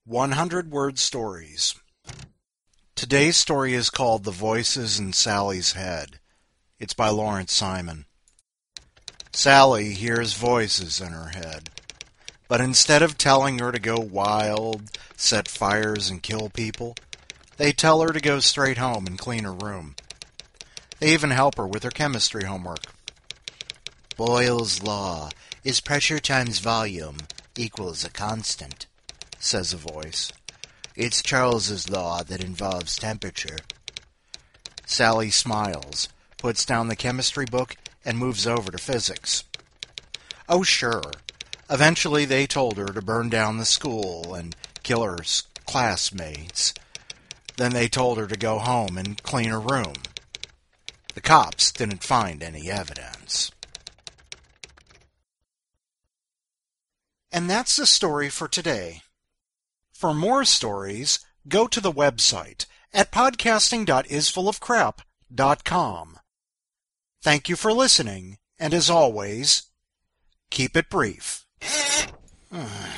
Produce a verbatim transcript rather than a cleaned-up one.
hundred word stories. Today's story is called The Voices in Sally's Head. It's by Lawrence Simon. Sally hears voices in her head, but instead of telling her to go wild, set fires, and kill people, they tell her to go straight home and clean her room. They even help her with her chemistry homework. Boyle's law is pressure times volume equals a constant, says a voice. It's Charles's law that involves temperature. Sally smiles, puts down the chemistry book, and moves over to physics. Oh, sure. Eventually they told her to burn down the school and kill her classmates. Then they told her to go home and clean her room. The cops didn't find any evidence. And that's the story for today. For more stories, go to the website at podcasting dot is full of crap dot com. Thank you for listening, and as always, keep it brief.